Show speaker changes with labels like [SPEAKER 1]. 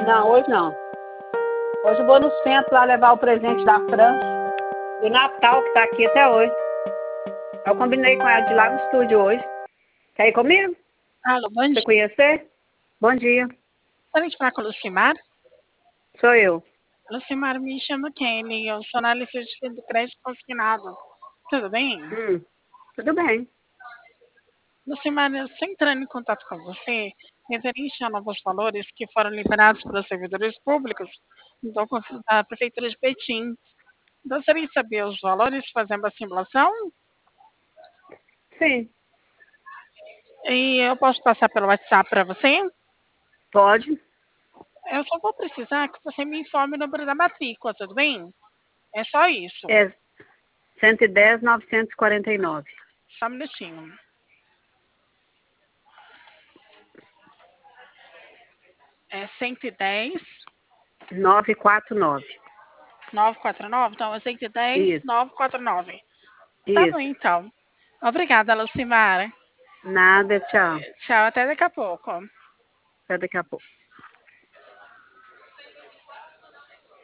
[SPEAKER 1] Não, hoje não. Hoje eu vou no centro lá levar o presente da Fran, do Natal, que tá aqui até hoje. Eu combinei com ela de ir lá no estúdio hoje. Quer ir comigo?
[SPEAKER 2] Alô, bom
[SPEAKER 1] Você
[SPEAKER 2] dia.
[SPEAKER 1] conhecer? Bom dia.
[SPEAKER 2] Gostaria de falar com a Lucimar.
[SPEAKER 1] Sou eu.
[SPEAKER 2] Lucimar, me chamo Kelly, eu sou analista do crédito consignado. Tudo bem?
[SPEAKER 1] Tudo bem.
[SPEAKER 2] Lucimar, eu estou entrando em contato com você referente a novos valores que foram liberados pelos servidores públicos da Prefeitura de Betim. Gostaria de saber os valores, fazer uma simulação
[SPEAKER 1] Sim,
[SPEAKER 2] e eu posso passar pelo WhatsApp para você?
[SPEAKER 1] pode.
[SPEAKER 2] Eu só vou precisar que você me informe o número da matrícula, tudo bem? É só isso.
[SPEAKER 1] É 110.949.
[SPEAKER 2] Só um minutinho. É 110
[SPEAKER 1] 949.
[SPEAKER 2] 949? Então, é 110
[SPEAKER 1] Isso,
[SPEAKER 2] 949. Tá bom,
[SPEAKER 1] isso.
[SPEAKER 2] então. Obrigada, Lucimara.
[SPEAKER 1] Nada, tchau.
[SPEAKER 2] Tchau, até daqui a pouco.
[SPEAKER 1] Até daqui a pouco.